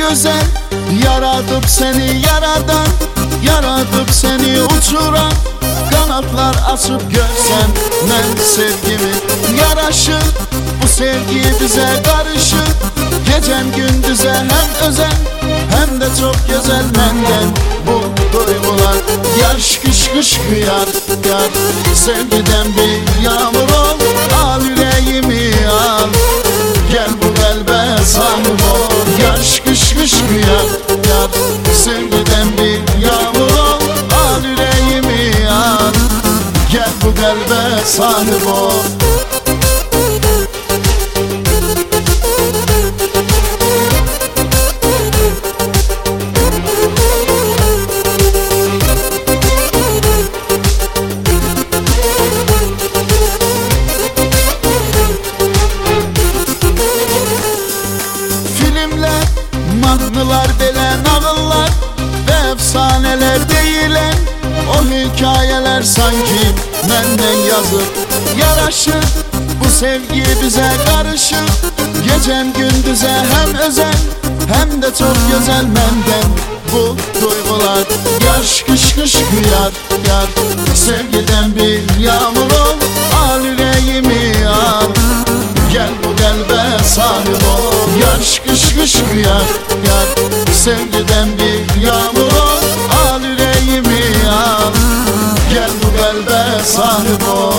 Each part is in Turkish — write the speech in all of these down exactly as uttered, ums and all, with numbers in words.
güzel yaratıp seni yaradan, yaratıp seni uçuran, kanatlar açıp görsen ben sevgimi yaraşır. Bu sevgi bize karışır, gecem gündüze hem özel hem de çok güzel. Benden bu duygular yaş kış kış kıyar yar. Sevgiden bir yağmur ol, al yüreğimi al, gel bu kalbe sahip ol. Yaş kış kış kıyar yar. Sevgiden bir yağmur ol, al yüreğimi al, gel bu kalbe sahip ol. Mahnılar bile nağıllar ve efsaneler değilen o hikayeler sanki benden yazıp yaraşır. Bu sevgi bize karışır, gecem gündüze hem özel hem de çok güzel. Benden bu duygular yaş kış kış kıyar yar. Sevgiden bir yağmur ol, al yüreğimi al, gel bu kalbe sahip ol. Yaş kış kış kıyar yar. Sevgiden bir yağmur ol, al yüreğimi al, gel bu kalbe sahip ol.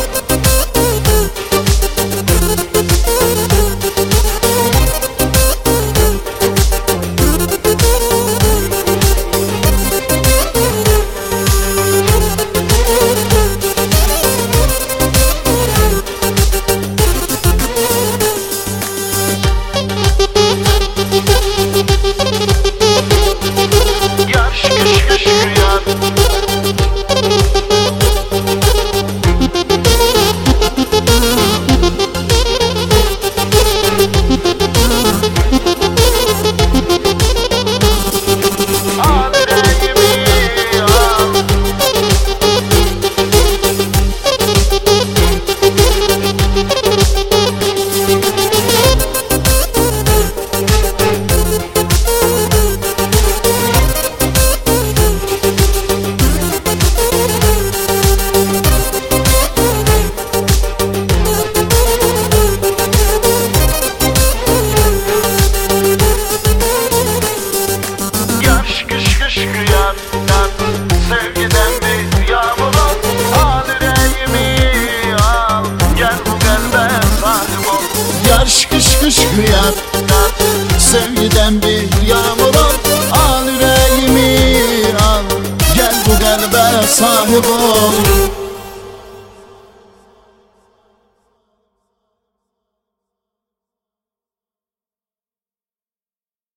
Sevgiden bir yağmur ol, al yüreğimi al, gel bu kalbe sahip ol. Yaş kış kış kıyar, sevgiden bir yağmur ol, al yüreğimi al, gel bu kalbe sahip ol.